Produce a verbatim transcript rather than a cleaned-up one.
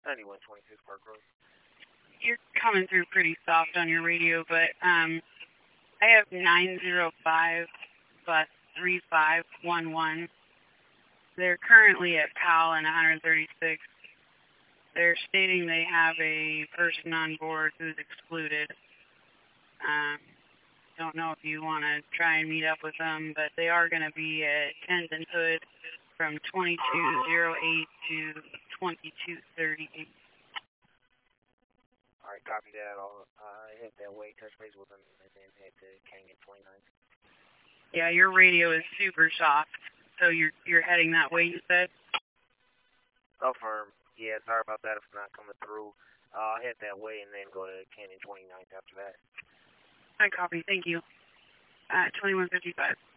ninety-one twenty-six Park Road. You're coming through pretty soft on your radio, but um, I have nine zero five bus three five one one. They're currently at PAL and one thirty-six. They're stating they have a person on board who's excluded. Um, don't know if you want to try and meet up with them, but they are going to be at Kensington Hood from twenty-two oh eight to twenty-two thirty-eight. All right, copy that. I'll uh, head that way, touch base with them, and then head to Kangen twenty-nine. Yeah, your radio is super soft, so you're you're heading that way, you said? Affirm. Yeah, sorry about that if it's not coming through. Uh, I'll head that way and then go to Kangen twenty-nine after that. I copy. Thank you. Uh, twenty-one fifty-five.